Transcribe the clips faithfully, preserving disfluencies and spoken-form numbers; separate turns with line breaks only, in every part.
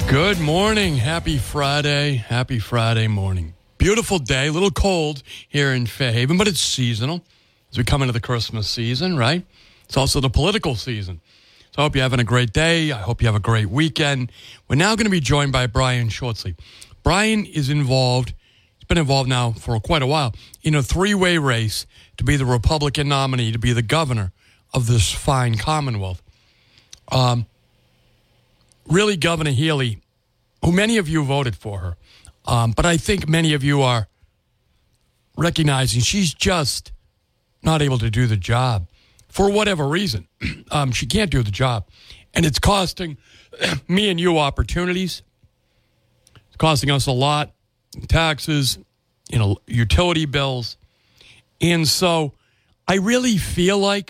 Good morning. Happy Friday. Happy Friday morning. Beautiful day. A little cold here in Fairhaven, but it's seasonal as we come into the Christmas season, right? It's also the political season. So I hope you're having a great day. I hope you have a great weekend. We're now going to be joined by Brian Shortsleeve. Brian is involved, he's been involved now for quite a while, in a three-way race to be the Republican nominee, to be the governor of this fine Commonwealth. Um, really, Governor Healey, who many of you voted for her, um, but I think many of you are recognizing she's just not able to do the job for whatever reason. um, she can't do the job, and it's costing me and you opportunities. It's costing us a lot in taxes, you know, utility bills, and so I really feel like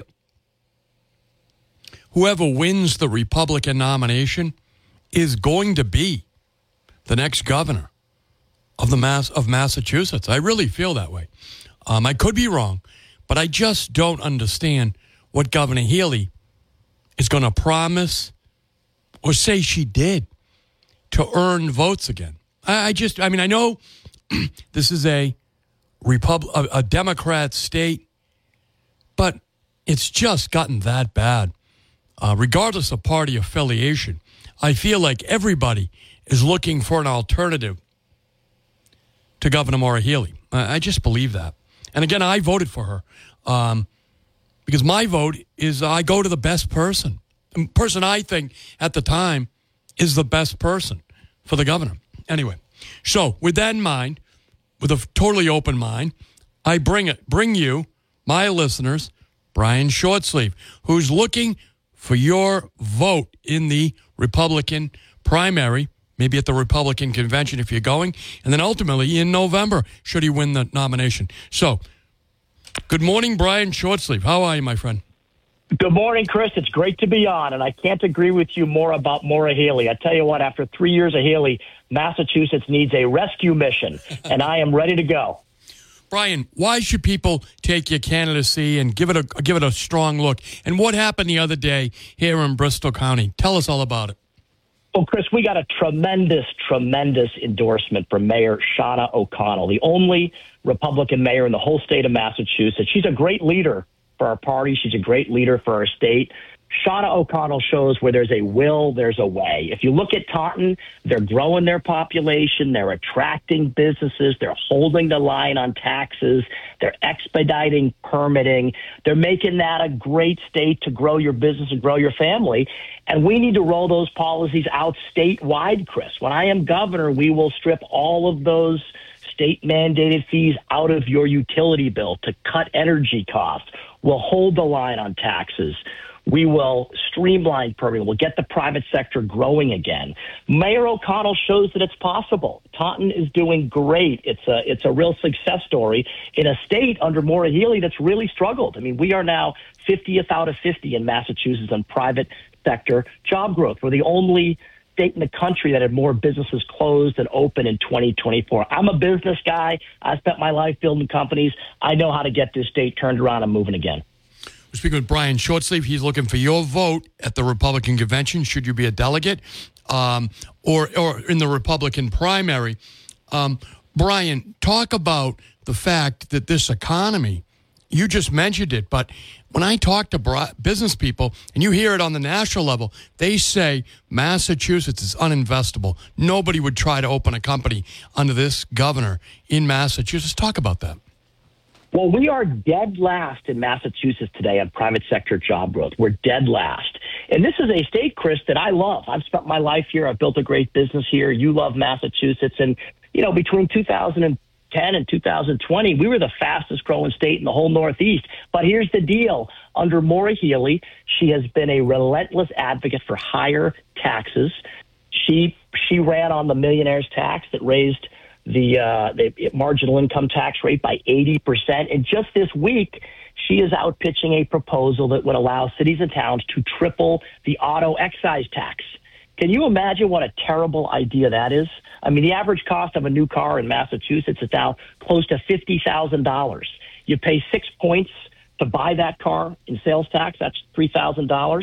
whoever wins the Republican nomination is going to be the next governor of the mass of Massachusetts. I really feel that way. Um, I could be wrong, but I just don't understand what Governor Healey is going to promise or say she did to earn votes again. I, I just, I mean, I know this is a Repub- a, a Democrat state, but it's just gotten that bad. Uh, regardless of party affiliation, I feel like everybody is looking for an alternative to Governor Maura Healey. I, I just believe that. And again, I voted for her um, because my vote is I go to the best person. The person I think at the time is the best person for the governor. Anyway, so with that in mind, with a totally open mind, I bring it, bring you, my listeners, Brian Shortsleeve, who's looking for your vote in the Republican primary, maybe at the Republican convention if you're going, and then ultimately in November, should he win the nomination. So, good morning, Brian Shortsleeve. How are you, my friend?
Good morning, Chris. It's great to be on, and I can't agree with you more about Maura Healey. I tell you what, after three years of Healey, Massachusetts needs a rescue mission, and I am ready to go.
Brian, why should people take your candidacy and give it a give it a strong look? And what happened the other day here in Bristol County? Tell us all about it.
Well, Chris, we got a tremendous, tremendous endorsement from Mayor Shauna O'Connell, the only Republican mayor in the whole state of Massachusetts. She's a great leader for our party. She's a great leader for our state. Shauna O'Connell shows where there's a will, there's a way. If you look at Taunton, they're growing their population, they're attracting businesses, they're holding the line on taxes, they're expediting permitting, they're making that a great state to grow your business and grow your family. And we need to roll those policies out statewide, Chris. When I am governor, we will strip all of those state-mandated fees out of your utility bill to cut energy costs. We'll hold the line on taxes. We will streamline permitting. We'll get the private sector growing again. Mayor O'Connell shows that it's possible. Taunton is doing great. It's a it's a real success story in a state under Maura Healey that's really struggled. I mean, we are now fiftieth out of fifty in Massachusetts on private sector job growth. We're the only state in the country that had more businesses closed than open in twenty twenty-four. I'm a business guy. I spent my life building companies. I know how to get this state turned around and moving again.
We're speaking with Brian Shortsleeve. He's looking for your vote at the Republican convention, should you be a delegate, um, or or in the Republican primary. Um, Brian, talk about the fact that this economy, you just mentioned it, but when I talk to business people, and you hear it on the national level, they say Massachusetts is uninvestable. Nobody would try to open a company under this governor in Massachusetts. Talk about that.
Well, we are dead last in Massachusetts today on private sector job growth. We're dead last. And this is a state, Chris, that I love. I've spent my life here. I've built a great business here. You love Massachusetts. And, you know, between two thousand ten and two thousand twenty, we were the fastest growing state in the whole Northeast. But here's the deal. Under Maura Healey, she has been a relentless advocate for higher taxes. She she ran on the millionaire's tax that raised the, uh, the marginal income tax rate by eighty percent. And just this week, she is out pitching a proposal that would allow cities and towns to triple the auto excise tax. Can you imagine what a terrible idea that is? I mean, the average cost of a new car in Massachusetts is now close to fifty thousand dollars. You pay six points to buy that car in sales tax. That's three thousand dollars.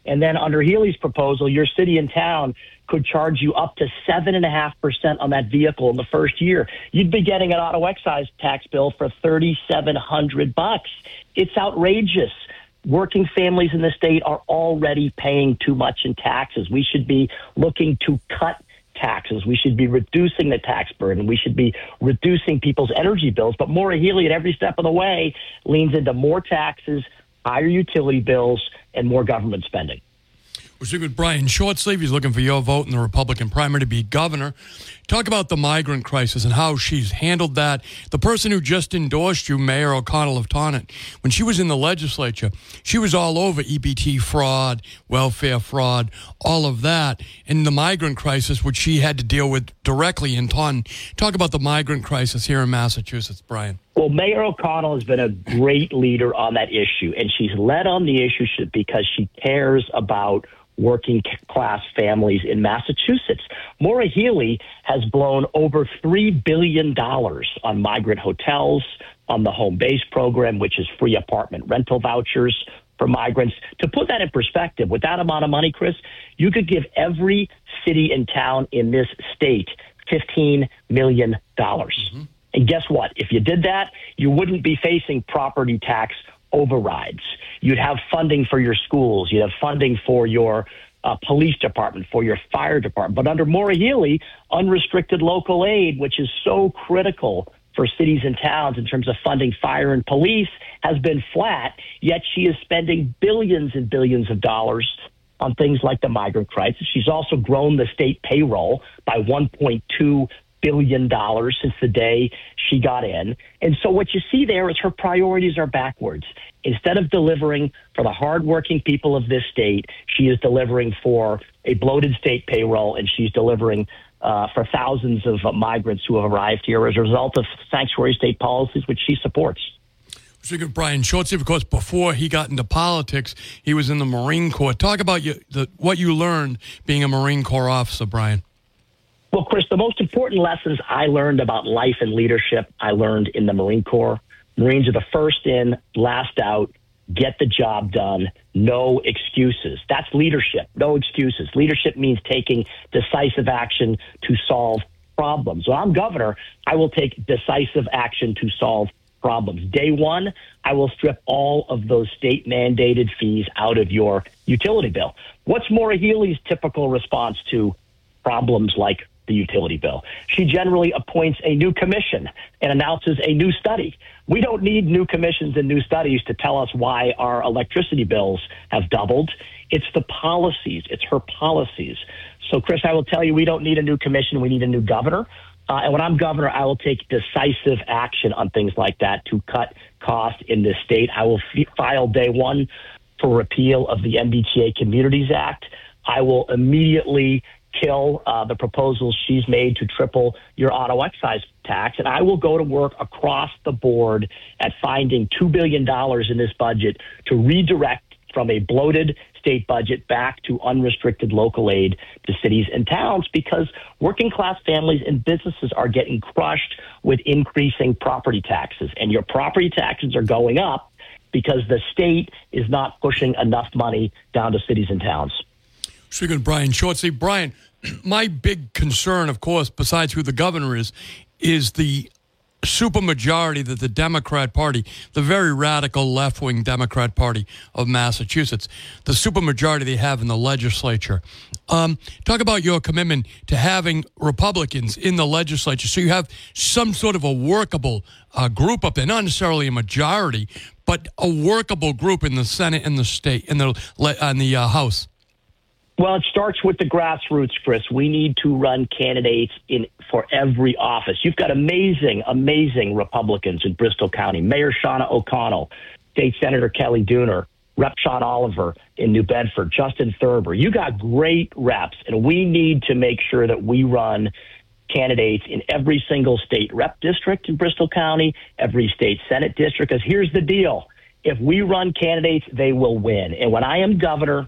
And then under Healey's proposal, your city and town could charge you up to seven and a half percent on that vehicle in the first year. You'd be getting an auto excise tax bill for thirty-seven hundred bucks. It's outrageous. Working families in the state are already paying too much in taxes. We should be looking to cut taxes. We should be reducing the tax burden. We should be reducing people's energy bills. But Maura Healey, at every step of the way, leans into more taxes, higher utility bills, and more government spending.
We're speaking with Brian Shortsleeve. He's looking for your vote in the Republican primary to be governor. Talk about the migrant crisis and how she's handled that. The person who just endorsed you, Mayor O'Connell of Tonnant, when she was in the legislature, she was all over E B T fraud, welfare fraud, all of that. And the migrant crisis, which she had to deal with directly in Taunton. Talk about the migrant crisis here in Massachusetts, Brian.
Well, Mayor O'Connell has been a great leader on that issue, and she's led on the issue because she cares about working class families in Massachusetts. Maura Healey has blown over three billion dollars on migrant hotels, on the home base program, which is free apartment rental vouchers for migrants. To put that in perspective, with that amount of money, Chris, you could give every city and town in this state fifteen million dollars. Mm-hmm. And guess what? If you did that, you wouldn't be facing property tax overrides. You'd have funding for your schools. You'd have funding for your uh, police department, for your fire department. But under Maura Healey, unrestricted local aid, which is so critical for cities and towns in terms of funding fire and police, has been flat, yet she is spending billions and billions of dollars on things like the migrant crisis. She's also grown the state payroll by one point two billion dollars since the day she got in. And so what you see there is her priorities are backwards. Instead of delivering for the hardworking people of this state, she is delivering for a bloated state payroll, and she's delivering uh, for thousands of uh, migrants who have arrived here as a result of sanctuary state policies, which she supports.
Speaking of Brian Shortsleeve, of course, before he got into politics, he was in the Marine Corps. Talk about you, the, what you learned being a Marine Corps officer, Brian.
Well, Chris, the most important lessons I learned about life and leadership, I learned in the Marine Corps. Marines are the first in, last out, get the job done, no excuses. That's leadership, no excuses. Leadership means taking decisive action to solve problems. When I'm governor, I will take decisive action to solve problems. Day one, I will strip all of those state-mandated fees out of your utility bill. What's Maura Healey's typical response to problems like the utility bill? She generally appoints a new commission and announces a new study. We don't need new commissions and new studies to tell us why our electricity bills have doubled. It's the policies. It's her policies. So, Chris, I will tell you, we don't need a new commission. We need a new governor. Uh, and when I'm governor, I will take decisive action on things like that to cut costs in this state. I will f- file day one for repeal of the M B T A Communities Act. I will immediately kill uh, the proposals she's made to triple your auto excise tax. And I will go to work across the board at finding two billion dollars in this budget to redirect from a bloated state budget back to unrestricted local aid to cities and towns, because working class families and businesses are getting crushed with increasing property taxes. And your property taxes are going up because the state is not pushing enough money down to cities and towns.
Speaking of Brian Shortsleeve, Brian, my big concern, of course, besides who the governor is, is the supermajority that the Democrat Party, the very radical left-wing Democrat Party of Massachusetts, the supermajority they have in the legislature. Um, talk about your commitment to having Republicans in the legislature so you have some sort of a workable uh, group up there, not necessarily a majority, but a workable group in the Senate and the state, in the, in the uh, House.
Well, it starts with the grassroots, Chris. We need to run candidates in for every office. You've got amazing, amazing Republicans in Bristol County. Mayor Shauna O'Connell, State Senator Kelly Dooner, Representative Sean Oliver in New Bedford, Justin Thurber. You got great reps, and we need to make sure that we run candidates in every single state rep district in Bristol County, every state Senate district, because here's the deal. If we run candidates, they will win. And when I am governor,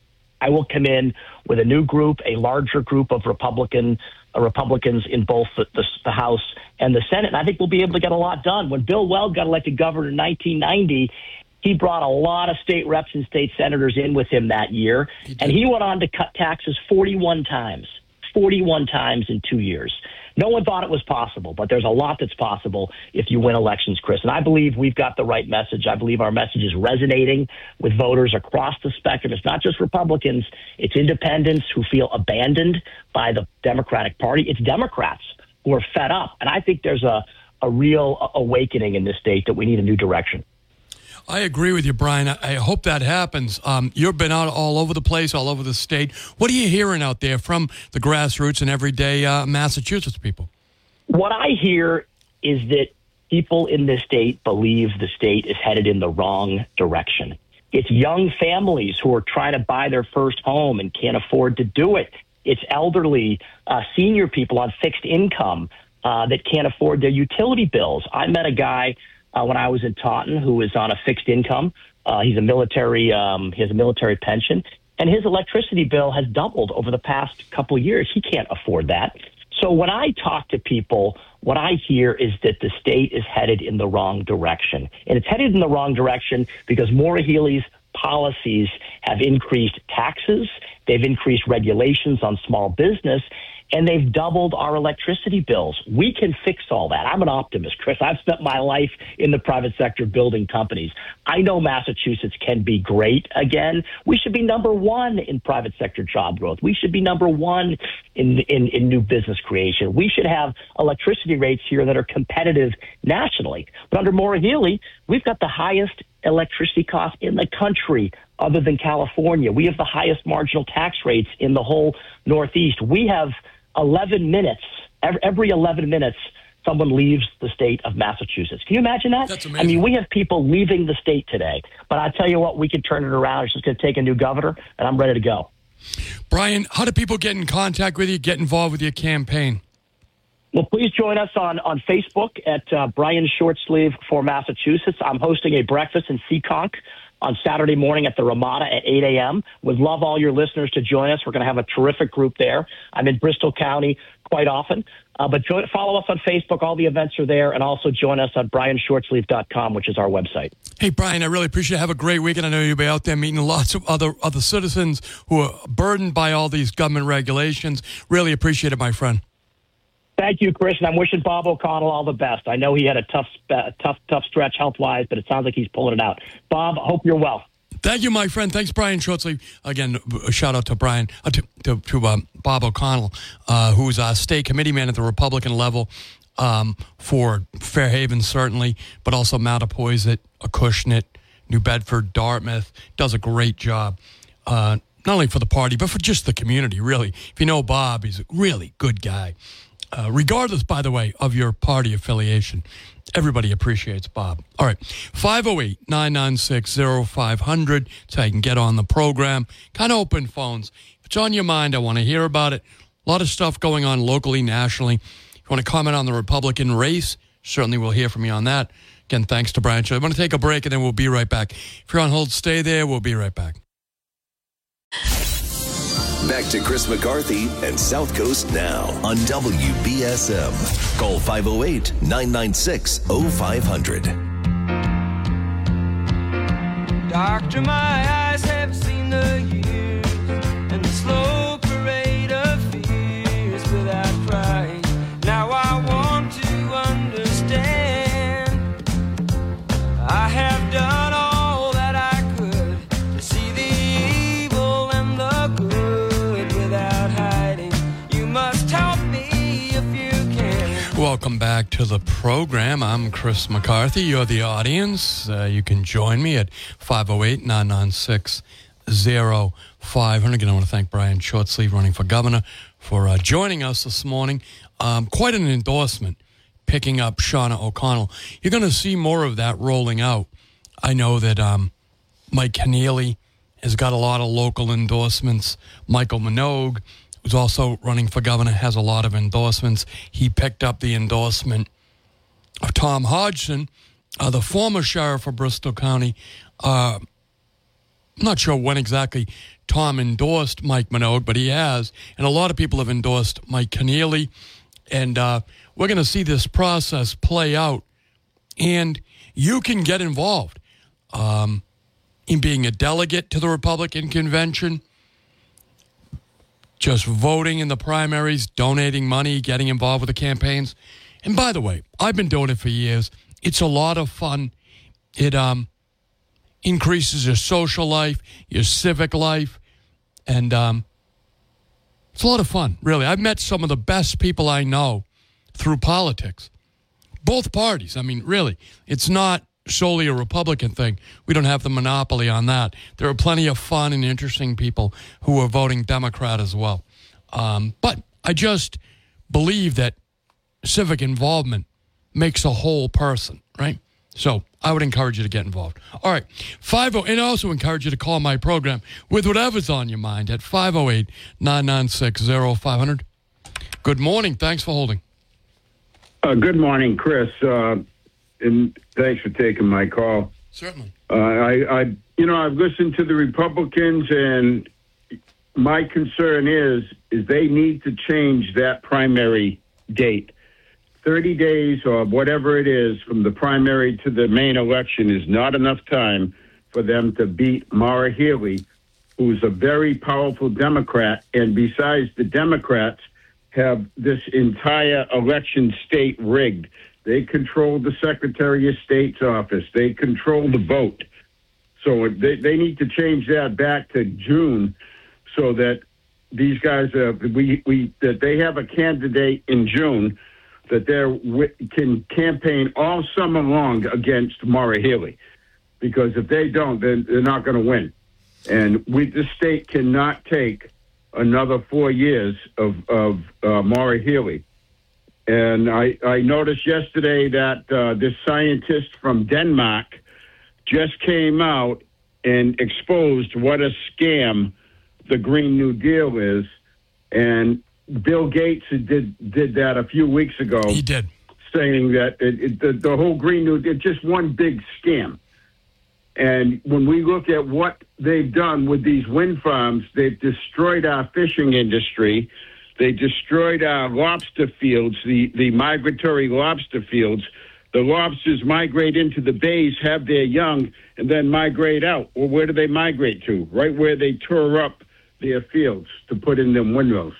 I will come in with a new group, a larger group of Republican uh, Republicans in both the, the, the House and the Senate, and I think we'll be able to get a lot done. When Bill Weld got elected governor in nineteen ninety, He brought a lot of state reps and state senators in with him that year, he and he went on to cut taxes forty-one times, forty-one times in two years. No one thought it was possible, but there's a lot that's possible if you win elections, Chris. And I believe we've got the right message. I believe our message is resonating with voters across the spectrum. It's not just Republicans. It's independents who feel abandoned by the Democratic Party. It's Democrats who are fed up. And I think there's a, a real awakening in this state that we need a new direction.
I agree with you, Brian. I hope that happens. Um, you've been out all over the place, all over the state. What are you hearing out there from the grassroots and everyday uh, Massachusetts people?
What I hear is that people in this state believe the state is headed in the wrong direction. It's young families who are trying to buy their first home and can't afford to do it. It's elderly, uh, senior people on fixed income uh, that can't afford their utility bills. I met a guy Uh, when I was in Taunton, who is on a fixed income. Uh, he's a military, um, he has a military pension, and his electricity bill has doubled over the past couple of years. He can't afford that. So when I talk to people, what I hear is that the state is headed in the wrong direction. And it's headed in the wrong direction because Maura Healey's policies have increased taxes, they've increased regulations on small business, and they've doubled our electricity bills. We can fix all that. I'm an optimist, Chris. I've spent my life in the private sector building companies. I know Massachusetts can be great again. We should be number one in private sector job growth. We should be number one in, in, in new business creation. We should have electricity rates here that are competitive nationally. But under Maura Healey, we've got the highest electricity costs in the country other than California. We have the highest marginal tax rates in the whole Northeast. We have eleven minutes, every eleven minutes, someone leaves the state of Massachusetts. Can you imagine that?
That's amazing.
I mean, we have people leaving the state today. But I tell you what, we can turn it around. It's just going to take a new governor, and I'm ready to go.
Brian, how do people get in contact with you, get involved with your campaign?
Well, please join us on, on Facebook at uh, Brian Shortsleeve for Massachusetts. I'm hosting a breakfast in Seekonk on Saturday morning at the Ramada at eight a.m. Would love all your listeners to join us. We're going to have a terrific group there. I'm in Bristol County quite often. Uh, but join, follow us on Facebook. All the events are there. And also join us on brian shortsleeve dot com, which is our website.
Hey, Brian, I really appreciate it. Have a great weekend. I know you'll be out there meeting lots of other, other citizens who are burdened by all these government regulations. Really appreciate it, my friend.
Thank you, Chris, and I'm wishing Bob O'Connell all the best. I know he had a tough, uh, tough, tough stretch health-wise, but it sounds like he's pulling it out. Bob, I hope you're well.
Thank you, my friend. Thanks, Brian Shortsleeve. Again, a shout out to Brian, uh, to, to, to um, Bob O'Connell, uh, who's a state committee man at the Republican level um, for Fairhaven, certainly, but also Mattapoisett, Acushnet, New Bedford, Dartmouth. Does a great job, uh, not only for the party, but for just the community, really. If you know Bob, he's a really good guy. Uh, regardless, by the way, of your party affiliation, everybody appreciates Bob. All right, five oh eight, nine nine six, oh five hundred. That's how you can get on the program. Kind of open phones. If it's on your mind, I want to hear about it. A lot of stuff going on locally, nationally. If you want to comment on the Republican race, certainly we'll hear from you on that. Again, thanks to Brian. I want to take a break, and then we'll be right back. If you're on hold, stay there. We'll be right back.
Back to Chris McCarthy and South Coast Now on W B S M. Call five oh eight, nine nine six, oh five hundred.
Doctor, my eyes have seen the years and the slow parade of fears without crying. Now I want to understand. I have done all that I could to see the evil and the good.
Welcome back to the program. I'm Chris McCarthy. You're the audience. Uh, you can join me at five oh eight, nine nine six, oh five hundred. Again, I want to thank Brian Shortsleeve, running for governor, for uh, joining us this morning. Um, quite an endorsement, picking up Shauna O'Connell. You're going to see more of that rolling out. I know that um, Mike Keneally has got a lot of local endorsements. Michael Minogue, who's also running for governor, has a lot of endorsements. He picked up the endorsement of Tom Hodgson, uh, the former sheriff of Bristol County. Uh, I'm not sure when exactly Tom endorsed Mike Minogue, but he has. And a lot of people have endorsed Mike Keneally. And uh, we're going to see this process play out. And you can get involved. um, in being a delegate to the Republican convention, just voting in the primaries, donating money, getting involved with the campaigns. And by the way, I've been doing it for years. It's a lot of fun. It um, increases your social life, your civic life, and um, it's a lot of fun, really. I've met some of the best people I know through politics. Both parties. I mean, really, it's not solely a Republican thing. We don't have the monopoly on that. There are plenty of fun and interesting people who are voting Democrat as well. Um, but I just believe that civic involvement makes a whole person, right? So I would encourage you to get involved. All right, five oh, and I also encourage you to call my program with whatever's on your mind at five oh eight, nine nine six, oh five hundred. Good morning. Thanks for holding.
Uh, good morning, Chris. Uh, and thanks for taking my call.
Certainly.
Uh, I, I, you know, I've listened to the Republicans, and my concern is, is they need to change that primary date. thirty days or whatever it is from the primary to the main election is not enough time for them to beat Maura Healey, who's a very powerful Democrat. And besides, the Democrats have this entire election state rigged. They control the Secretary of State's office. They control the vote. So they, they need to change that back to June so that these guys, uh, we, we that they have a candidate in June that they can campaign all summer long against Maura Healey. Because if they don't, then they're not going to win. And we, the state cannot take another four years of, of uh, Maura Healey. And I, I noticed yesterday that uh, this scientist from Denmark just came out and exposed what a scam the Green New Deal is. And Bill Gates did did that a few weeks ago.
He did.
Saying that it, it, the, the whole Green New Deal, it's just one big scam. And when we look at what they've done with these wind farms, they've destroyed our fishing industry. They destroyed our lobster fields, the, the migratory lobster fields. The lobsters migrate into the bays, have their young, and then migrate out. Well, where do they migrate to? Right where they tore up their fields to put in them windmills.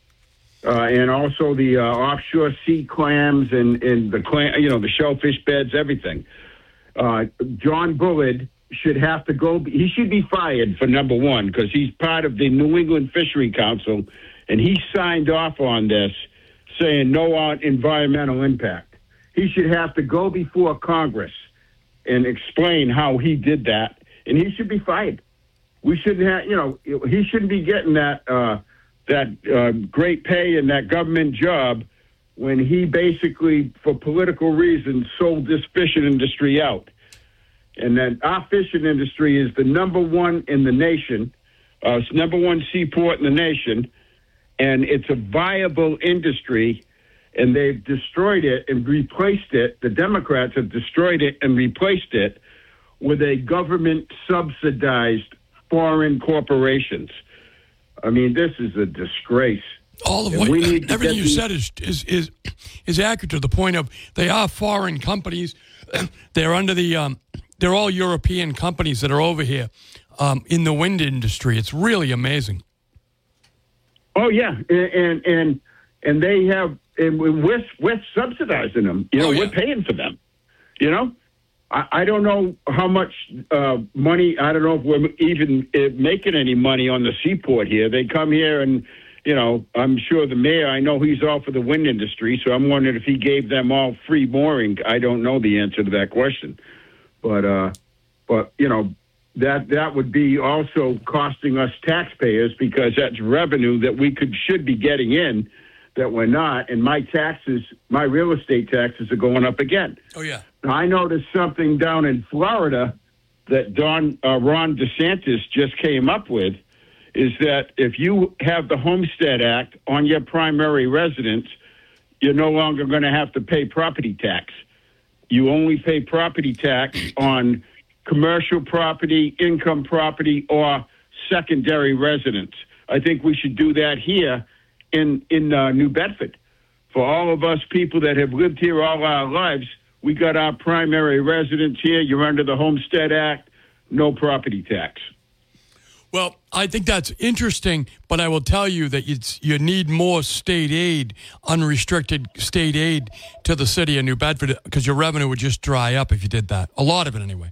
Uh, and also the uh, offshore sea clams and, and the clam, you know, the shellfish beds, everything. Uh, John Bullard should have to go. He should be fired for number one because he's part of the New England Fishery Council, and he signed off on this, saying no environmental impact. He should have to go before Congress and explain how he did that, and he should be fired. We shouldn't have, you know, he shouldn't be getting that uh, that uh, great pay and that government job when he basically, for political reasons, sold this fishing industry out. And then our fishing industry is the number one in the nation. Uh, it's number one seaport in the nation. And it's a viable industry, and they've destroyed it and replaced it. The Democrats have destroyed it and replaced it with a government-subsidized foreign corporations. I mean, this is a disgrace.
All of what, everything you said is, is is is accurate to the point of they are foreign companies. They're under the um, they're all European companies that are over here um, in the wind industry. It's really amazing.
Oh yeah, and and and, and they have and we're we're subsidizing them. You know, oh, yeah. We're paying for them. You know, I, I don't know how much uh, money. I don't know if we're even uh, making any money on the seaport here. They come here and. You know, I'm sure the mayor, I know he's all for the wind industry, so I'm wondering if he gave them all free mooring. I don't know the answer to that question. But, uh, but you know, that that would be also costing us taxpayers because that's revenue that we could should be getting in that we're not. And my taxes, my real estate taxes are going up again.
Oh, yeah.
I noticed something down in Florida that Don uh, Ron DeSantis just came up with. Is that if you have the Homestead Act on your primary residence, you're no longer going to have to pay property tax. You only pay property tax on commercial property, income property, or secondary residence. I think we should do that here in, in uh, New Bedford. For all of us people that have lived here all our lives, We got our primary residence here. You're under the Homestead Act. No property tax.
Well, I think that's interesting, but I will tell you that it's, you need more state aid, unrestricted state aid to the city of New Bedford, because your revenue would just dry up if you did that. A lot of it, anyway.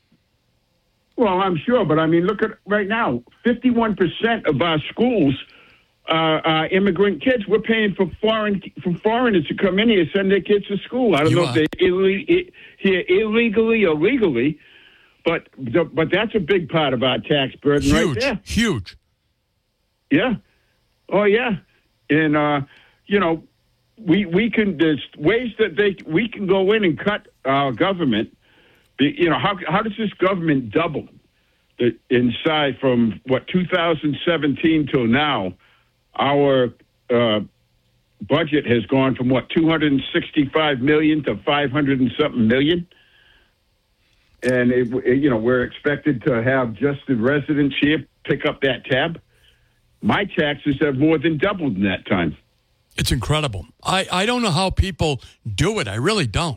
Well, I'm sure, but I mean, look at right now. fifty-one percent of our schools are uh, immigrant kids. We're paying for foreign for foreigners to come in here, send their kids to school. I don't
You
know
are.
if they're Ill- here illegally or legally, but but that's a big part of our tax burden
Huge,
right there.
huge.
Yeah. Oh, yeah. And, uh, you know, we we can, there's ways that they we can go in and cut our government. The- You know, how how does this government double the, in size from, what, two thousand seventeen till now? Our uh, budget has gone from, what, two hundred sixty-five million to five hundred and something million. And, it, it- you know, we're expected to have just the residents here pick up that tab. My taxes have more than doubled in that time.
It's incredible. I, I don't know how people do it. I really don't.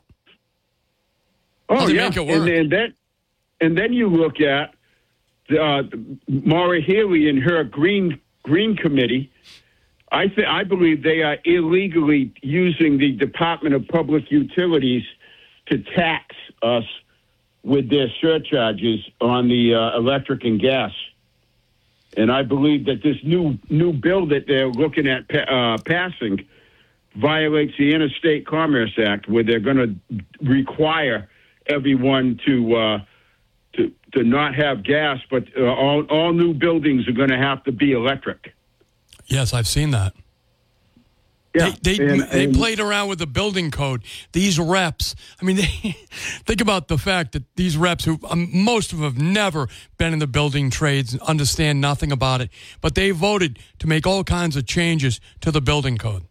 Oh,
How they
yeah.
make it work.
And, and, then, and then you look at uh, Maura Healey and her Green Green Committee. I th- I believe they are illegally using the Department of Public Utilities to tax us with their surcharges on the uh, electric and gas. And I believe that this new new bill that they're looking at pa- uh, passing violates the Interstate Commerce Act, where they're going to require everyone to uh, to to not have gas, but uh, all all new buildings are going to have to be electric.
Yes, I've seen that.
Yeah,
They they,
and-
they
and-
played around with the building code. These reps, I mean, they, think about the fact that these reps, who um, most of them have never been in the building trades and understand nothing about it, but they voted to make all kinds of changes to the building code.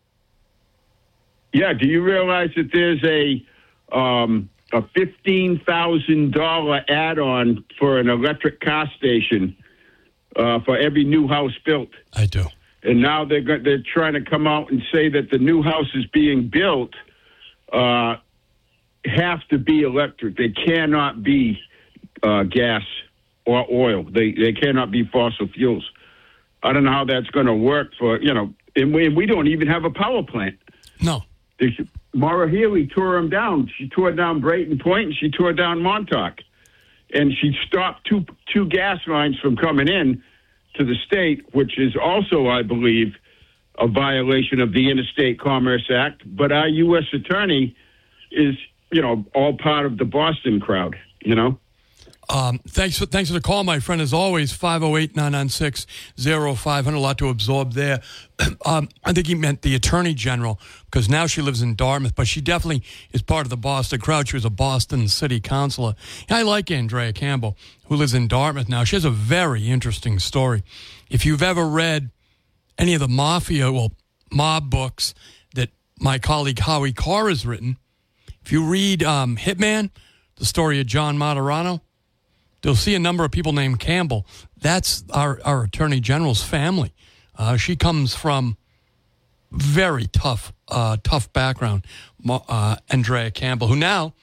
Yeah, do you realize that there's a um, a fifteen thousand dollar add-on for an electric car station uh, for every new house built?
I do.
And now they're go- they're trying to come out and say that the new houses being built uh, have to be electric. They cannot be uh, gas or oil. They they cannot be fossil fuels. I don't know how that's going to work for, you know, and we, and we don't even have a power plant.
No.
They, Maura Healey tore them down. She tore down Brayton Point and she tore down Montauk. And she stopped two two gas lines from coming in to the state, which is also, I believe, a violation of the Interstate Commerce Act. But our U S attorney is, you know, all part of the Boston crowd, you know?
Um, thanks for thanks for the call, my friend. As always, five oh eight, nine nine six, oh five hundred. A lot to absorb there. um, I think he meant the Attorney General, because now she lives in Dartmouth, but she definitely is part of the Boston crowd. She was a Boston city councilor. I like Andrea Campbell, who lives in Dartmouth now. She has a very interesting story. If you've ever read any of the mafia, well, mob books that my colleague Howie Carr has written, if you read um, Hitman, the story of John Martirano, you'll see a number of people named Campbell. That's our, our Attorney General's family. Uh, she comes from very tough, uh, tough background. Uh, Andrea Campbell, who now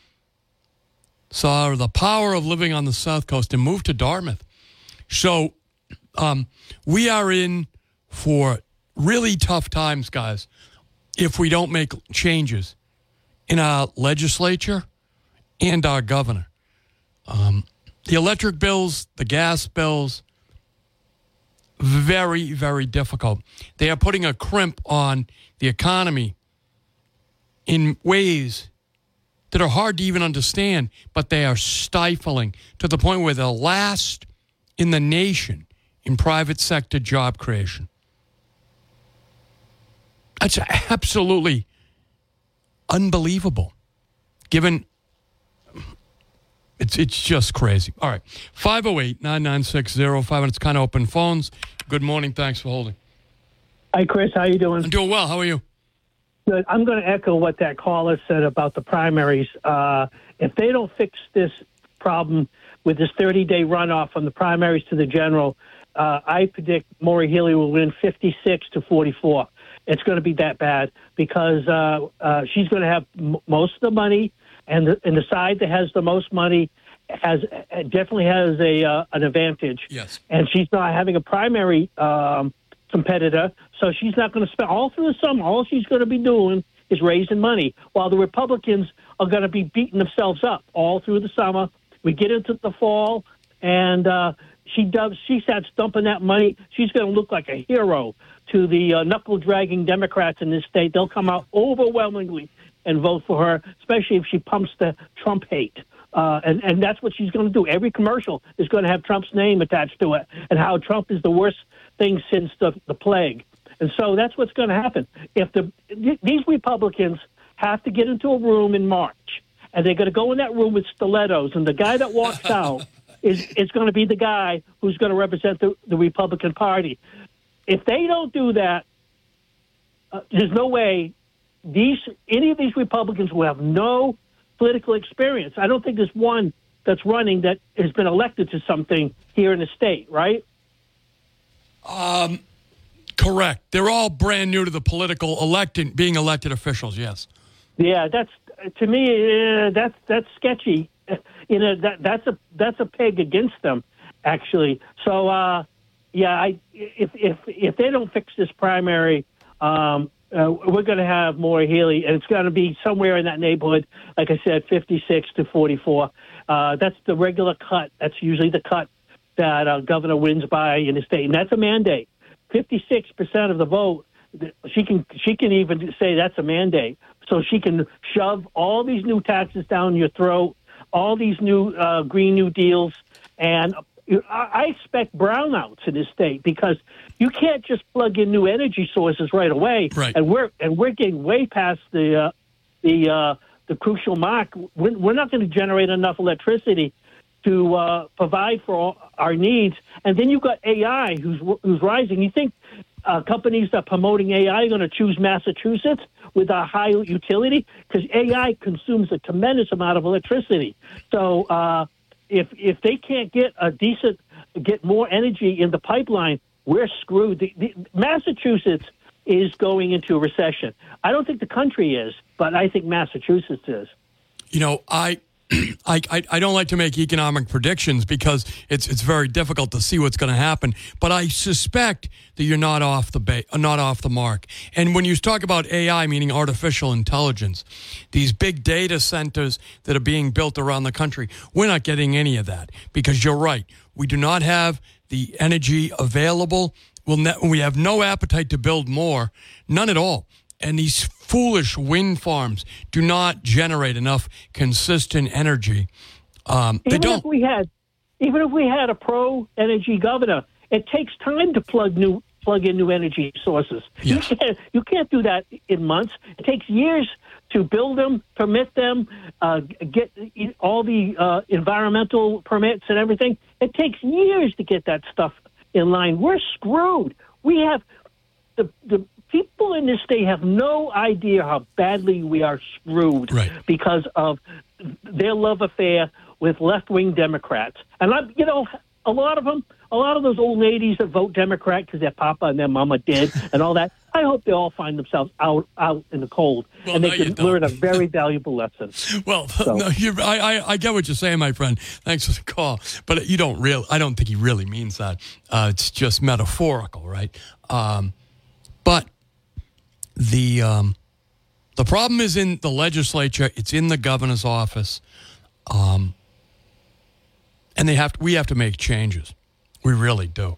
saw the power of living on the South Coast and moved to Dartmouth. So um, we are in for really tough times, guys, if we don't make changes in our legislature and our governor. Um, the electric bills, the gas bills, very, very difficult. They are putting a crimp on the economy in ways that are hard to even understand, but they are stifling to the point where they're last in the nation in private sector job creation. That's absolutely unbelievable, given it's it's just crazy. All right, five oh eight, nine nine six, oh five, and it's kind of open phones. Good morning. Thanks for holding.
Hi, Chris. How you doing?
I'm doing well. How are you?
Good. I'm going to echo what that caller said about the primaries. Uh, if they don't fix this problem with this thirty-day runoff from the primaries to the general, uh, I predict Maura Healey will win fifty-six to forty-four. It's going to be that bad because uh, uh, she's going to have m- most of the money. and the, and the side that has the most money has definitely has a uh, an advantage.
Yes.
And she's not having a primary um, competitor, so she's not going to spend all through the summer. All she's going to be doing is raising money, while the Republicans are going to be beating themselves up all through the summer. We get into the fall, and uh, she does. She starts dumping that money. She's going to look like a hero to the uh, knuckle-dragging Democrats in this state. They'll come out overwhelmingly and vote for her, especially if she pumps the Trump hate. Uh, and, and that's what she's going to do. Every commercial is going to have Trump's name attached to it, and how Trump is the worst thing since the, the plague. And so that's what's going to happen. If the these Republicans have to get into a room in March, and they're going to go in that room with stilettos, and the guy that walks out is, is going to be the guy who's going to represent the, the Republican Party. If they don't do that, uh, there's no way these any of these Republicans will have no political experience. I don't think there's one that's running that has been elected to something here in the state, right?
Um, correct. They're all brand new to the political elected, being elected officials. Yes.
Yeah, that's to me. Uh, that's that's sketchy. You know, that that's a that's a peg against them, actually. So, uh, yeah, I if if if they don't fix this primary. Um, Uh, we're going to have Maura Healey, and it's going to be somewhere in that neighborhood, like I said, fifty-six to forty-four. Uh, that's the regular cut. That's usually the cut that a governor wins by in the state, and that's a mandate. fifty-six percent of the vote, she can she can even say that's a mandate. So she can shove all these new taxes down your throat, all these new uh, Green New Deals, and I expect brownouts in this state because you can't just plug in new energy sources right away.
Right.
And we're and we're getting way past the uh, the uh, the crucial mark. We're, we're not going to generate enough electricity to uh, provide for all our needs. And then you've got A I who's who's rising. You think uh, companies that are promoting A I are going to choose Massachusetts with a high utility? Because A I consumes a tremendous amount of electricity. So. Uh, If if they can't get a decent, get more energy in the pipeline, we're screwed. The, the, Massachusetts is going into a recession. I don't think the country is, but I think Massachusetts is.
You know, I, I, I, I don't like to make economic predictions because it's it's very difficult to see what's going to happen. But I suspect that you're not off the ba- not off the mark. And when you talk about A I, meaning artificial intelligence, these big data centers that are being built around the country, we're not getting any of that because you're right. We do not have the energy available. We'll ne- we have no appetite to build more, none at all. And these foolish wind farms do not generate enough consistent energy. Um, they
even
don't.
If we had, even if we had a pro-energy governor, it takes time to plug new plug in new energy sources.
Yes.
You can't you can't do that in months. It takes years to build them, permit them, uh, get all the uh, environmental permits and everything. It takes years to get that stuff in line. We're screwed. We have the the. People in this state have no idea how badly we are screwed
right.
because of their love affair with left-wing Democrats. And, I, you know, a lot of them, a lot of those old ladies that vote Democrat because their papa and their mama did and all that, I hope they all find themselves out out in the cold
well,
and they
no,
can learn a very valuable lesson.
Well,
so.
no, you're, I, I, I get what you're saying, my friend. Thanks for the call. But you don't really, I don't think he really means that. Uh, it's just metaphorical, right? Um, but The um, the problem is in the legislature. It's in the governor's office, um, and they have to, we have to make changes. We really do.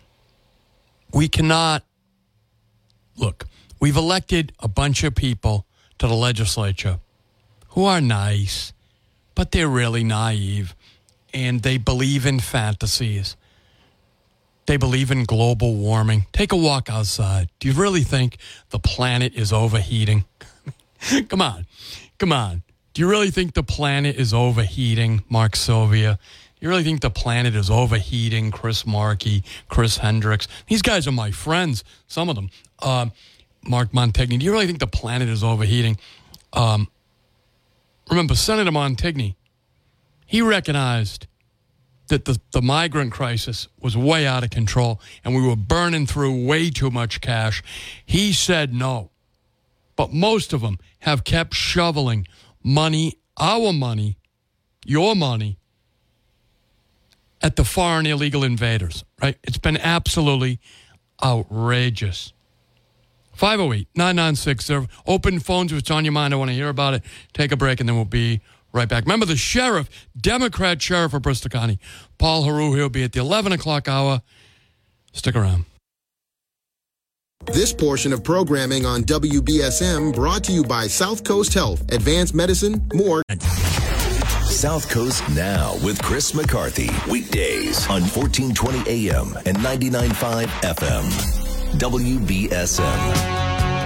We cannot look. We've elected a bunch of people to the legislature who are nice, but they're really naive, and they believe in fantasies. They believe in global warming. Take a walk outside. Do you really think the planet is overheating? Come on. Come on. Do you really think the planet is overheating, Mark Sylvia? Do you really think the planet is overheating, Chris Markey, Chris Hendricks? These guys are my friends, some of them. Uh, Mark Montigny. Do you really think the planet is overheating? Um, remember, Senator Montigny, he recognized that the, the migrant crisis was way out of control and we were burning through way too much cash. He said no. But most of them have kept shoveling money our money, your money, at the foreign illegal invaders, right? It's been absolutely outrageous. five oh eight, nine nine six, open phones if it's on your mind. I want to hear about it. Take a break, and then we'll be right back. Remember, the sheriff, Democrat sheriff of Bristol County, Paul Heroux, he'll be at the eleven o'clock hour. Stick around.
This portion of programming on W B S M brought to you by South Coast Health, Advanced Medicine, more.
South Coast Now with Chris McCarthy. Weekdays on fourteen twenty A M and ninety-nine point five F M. W B S M.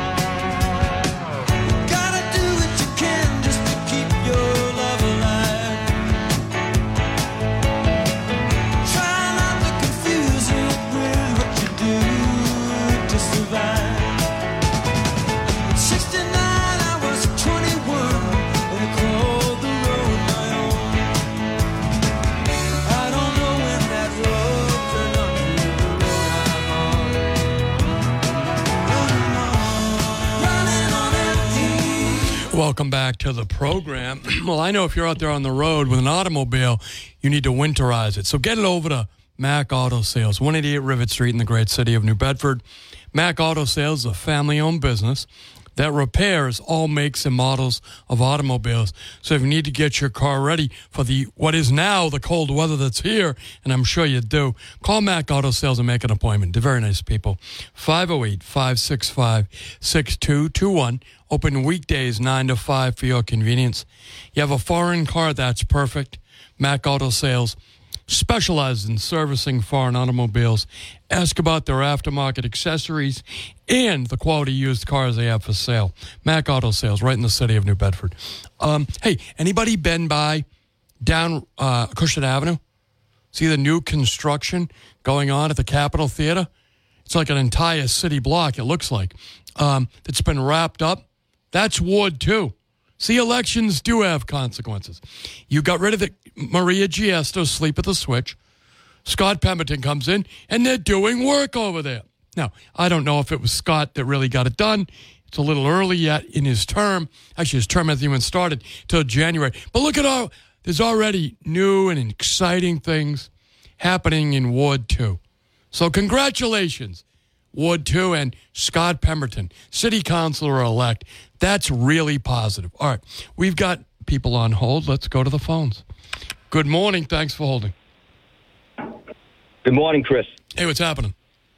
Welcome back to the program. Well, I know if you're out there on the road with an automobile, you need to winterize it. So get it over to Mac Auto Sales, one eighty-eight Rivet Street in the great city of New Bedford. Mac Auto Sales is a family-owned business that repairs all makes and models of automobiles. So if you need to get your car ready for the what is now the cold weather that's here, and I'm sure you do, call Mac Auto Sales and make an appointment. They're very nice people. five oh eight, five six five, six two two one. Open weekdays nine to five for your convenience. You have a foreign car, that's perfect. Mac Auto Sales specializes in servicing foreign automobiles. Ask about their aftermarket accessories and the quality used cars they have for sale. Mac Auto Sales, right in the city of New Bedford. Um, hey, anybody been by down uh, Acushnet Avenue? See the new construction going on at the Capitol Theater? It's like an entire city block, it looks like. Um, it's been wrapped up. That's Ward two. See, elections do have consequences. You got rid of the Maria Giusto, sleep at the switch. Scott Pemberton comes in, and they're doing work over there. Now, I don't know if it was Scott that really got it done. It's a little early yet in his term. Actually, his term hasn't even started till January. But look at all, there's already new and exciting things happening in Ward two. So congratulations, Ward two and Scott Pemberton, city councilor-elect. That's really positive. All right, we've got people on hold. Let's go to the phones. Good morning. Thanks for holding.
Good morning, Chris.
Hey, what's happening?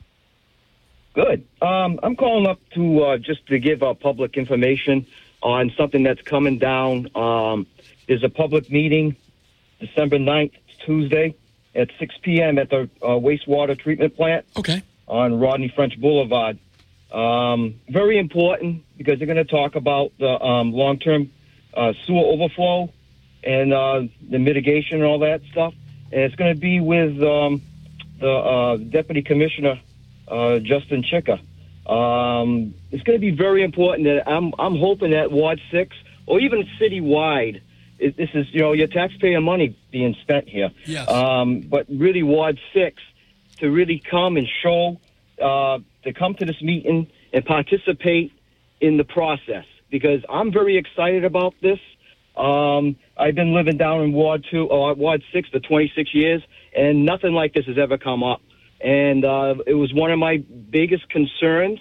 Good. Um, I'm calling up to uh, just to give uh, public information on something that's coming down. Um, there's a public meeting December ninth, Tuesday, at six p.m. at the uh, wastewater treatment plant.
Okay. On
Rodney French Boulevard. Um, very important because they're going to talk about the um, long-term uh, sewer overflow and uh, the mitigation and all that stuff. And it's going to be with um, the uh, Deputy Commissioner, uh, Justin Chicka. Um, it's going to be very important that I'm, I'm hoping that Ward six or even citywide, it, this is, you know, your taxpayer money being spent here.
Yes.
Um, but really Ward six to really come and show, uh, to come to this meeting and participate in the process because I'm very excited about this. Um, I've been living down in Ward two, or Ward six for twenty-six years, and nothing like this has ever come up. And uh, it was one of my biggest concerns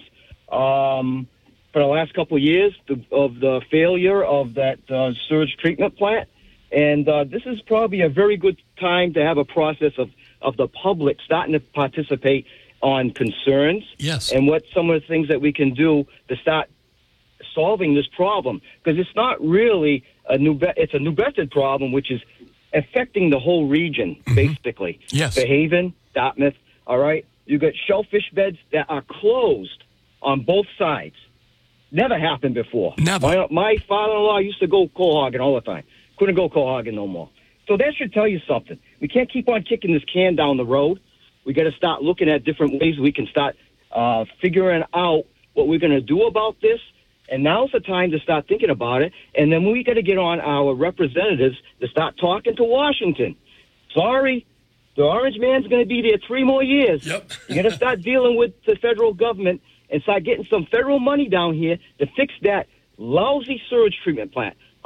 um, for the last couple of years the, of the failure of that uh, sewage treatment plant. And uh, this is probably a very good time to have a process of, of the public starting to participate on concerns.
Yes.
And what some of the things that we can do to start solving this problem. Because it's not really a New Be- it's a New Bedford problem, which is affecting the whole region, mm-hmm. basically.
Yes.
Fairhaven, Dartmouth, all right? You got shellfish beds that are closed on both sides. Never happened before.
Never.
My, my father-in-law used to go coal hogging all the time. Couldn't go coal hogging no more. So that should tell you something. We can't keep on kicking this can down the road. We got to start looking at different ways we can start uh, figuring out what we're going to do about this. And now's the time to start thinking about it. And then we got to get on our representatives to start talking to Washington. Sorry, the Orange Man's going to be there three more years.
Yep.
You got to start dealing with the federal government and start getting some federal money down here to fix that lousy sewage treatment plant.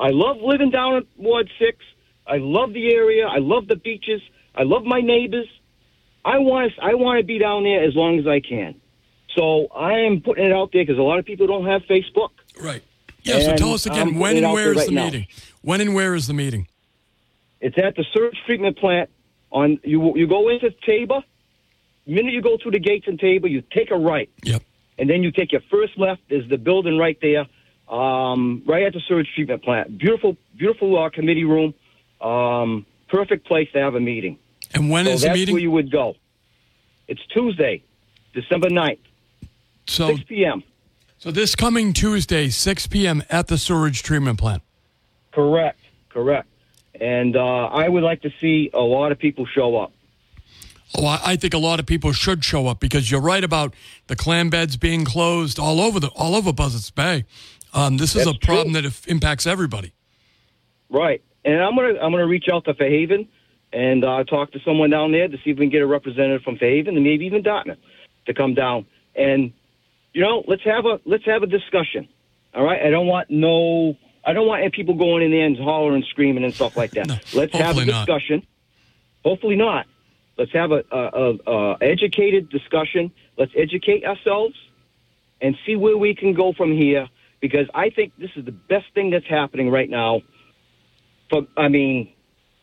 I love living down at Ward six. I love the area. I love the beaches. I love my neighbors. I want I want to be down there as long as I can. So I am putting it out there because a lot of people don't have Facebook.
Right. Yeah, so tell us again,
I'm
when and where is
right
the
now.
meeting? When and where is the meeting?
It's at the sewage treatment plant. On you, you go into Tabor. The minute you go through the gates in Tabor, you take a right.
Yep.
And then you take your first left. There's the building right there, um, right at the sewage treatment plant. Beautiful, beautiful uh, committee room. Um, perfect place to have a meeting.
And when
so
is the
that's
meeting?
where you would go. It's Tuesday, December ninth,
So,
six p.m.
so this coming Tuesday, six p.m. at the sewage treatment plant.
Correct, correct. And uh, I would like to see a lot of people show up.
Oh, I I think a lot of people should show up because you're right about the clam beds being closed all over the all over Buzzards Bay. Um, this is
That's
a problem
true.
that if, impacts everybody.
Right. And I'm gonna I'm gonna reach out to Fairhaven and uh, talk to someone down there to see if we can get a representative from Fairhaven and maybe even Dartmouth to come down and you know let's have a let's have a discussion. All right. I don't want no I don't want any people going in there and hollering and screaming and stuff like that.
No,
let's have a
hopefully not.
discussion. Hopefully not. Let's have a, a, a, a educated discussion. Let's educate ourselves and see where we can go from here. Because I think this is the best thing that's happening right now. But I mean,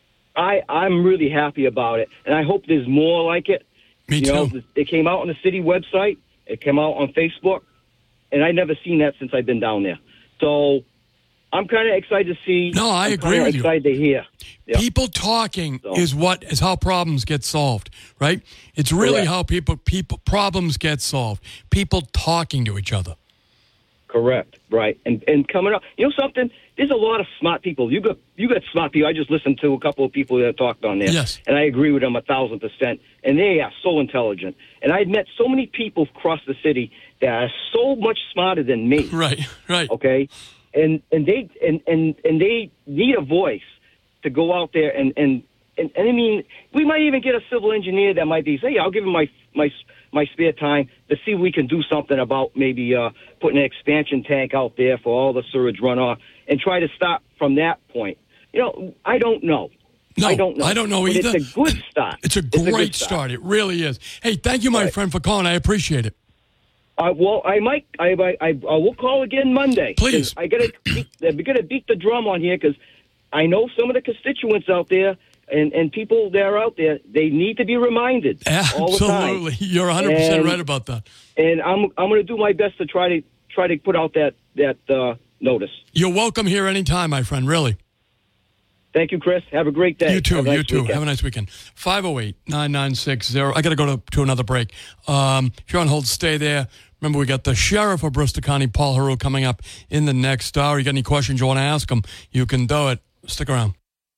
I I'm really happy about it, and I hope there's more like it.
Me
you
too.
know, it came out on the city website. It came out on Facebook, and I've never seen that since I've been down there. So I'm kind of excited to see.
No, I
I'm
agree
kinda
with you.
Excited to hear. Yeah.
People talking
So-
is what is how problems get solved, right? It's really
Correct.
how people people problems get solved. People talking to each other.
Correct, right, and and coming up, you know something? There's a lot of smart people. You got you got smart people. I just listened to a couple of people that talked on there,
Yes.
and I agree with them a thousand percent. And they are so intelligent. And I've met so many people across the city that are so much smarter than me.
Right, right.
Okay, and and they and and and they need a voice to go out there and and and, and I mean, we might even get a civil engineer that might be say, hey, I'll give him my my. my spare time to see if we can do something about maybe uh, putting an expansion tank out there for all the sewage runoff and try to stop from that point. You know, I don't know.
No,
I don't know.
I don't know
But
either.
It's a good start.
It's a
good
great start. It really is. Hey, thank you, my
Right.
friend, for calling. I appreciate it.
Uh, well, I might. I, I, I, I will call again Monday.
Please.
I gotta. Beat, we gotta beat the drum on here because I know some of the constituents out there and, and people that are out there. They need to be reminded all the time.
Absolutely. You're one hundred percent
And-
right about that.
And I'm I'm going to do my best to try to try to put out that that uh, notice.
You're welcome here anytime, my friend, really.
Thank you, Chris. Have a great day.
You too.
Have a
You
nice
too.
weekend.
Have a nice weekend. five oh eight, nine nine six zero. I got to go to, to another break. Um, if you're on hold, stay there. Remember, we got the sheriff of Bristol County, Paul Heroux, coming up in the next hour. You got any questions you want to ask him, you can do it. Stick around.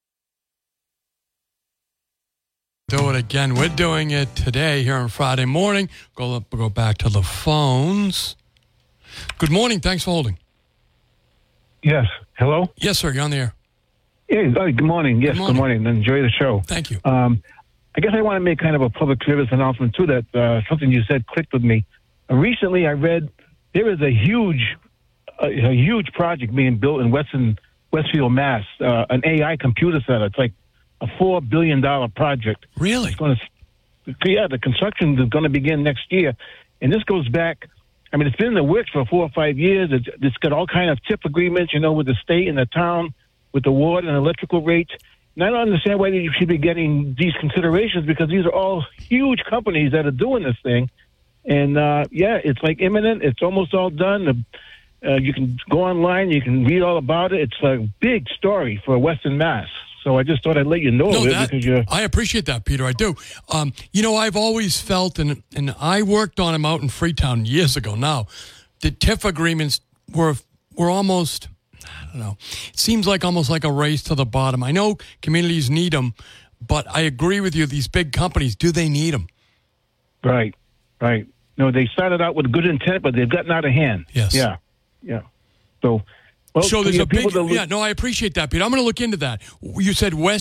Do it again. We're doing it today here on Friday morning. Go, up, go back to the phones. Good morning. Thanks for holding.
Yes. Hello?
Yes, sir. You're on the air.
Yeah, uh, good morning. Yes,
Good
good
morning.
morning. Enjoy the show.
Thank you.
Um, I guess I want to make kind of a public service announcement, too, that uh, something you said clicked with me. Uh, recently, I read there is a huge, a, a huge project being built in Western, Westfield, Mass, uh, an A I computer center. It's like a four billion dollars project.
Really?
It's going to, yeah, the construction is going to begin next year. And this goes back, I mean, it's been in the works for four or five years. It's, it's got all kind of tip agreements, you know, with the state and the town, with the water and electrical rates. And I don't understand why you should be getting these considerations because these are all huge companies that are doing this thing. And, uh, yeah, it's like imminent. It's almost all done. Uh, you can go online. You can read all about it. It's a big story for Western Mass. So I just thought I'd let you know
No,
of it
that,
because you're...
I appreciate that, Peter. I do. Um, you know, I've always felt, and and I worked on them out in Freetown years ago now, the T I F agreements were were almost, I don't know, it seems like almost like a race to the bottom. I know communities need them, but I agree with you, these big companies, do they need them?
Right, right. No, they started out with good intent, but they've gotten out of hand.
Yes.
Yeah, yeah. So... Well,
So
for
there's
your
a big,
people to look-
yeah, no, I appreciate that, Peter. I'm going to look into that. You said West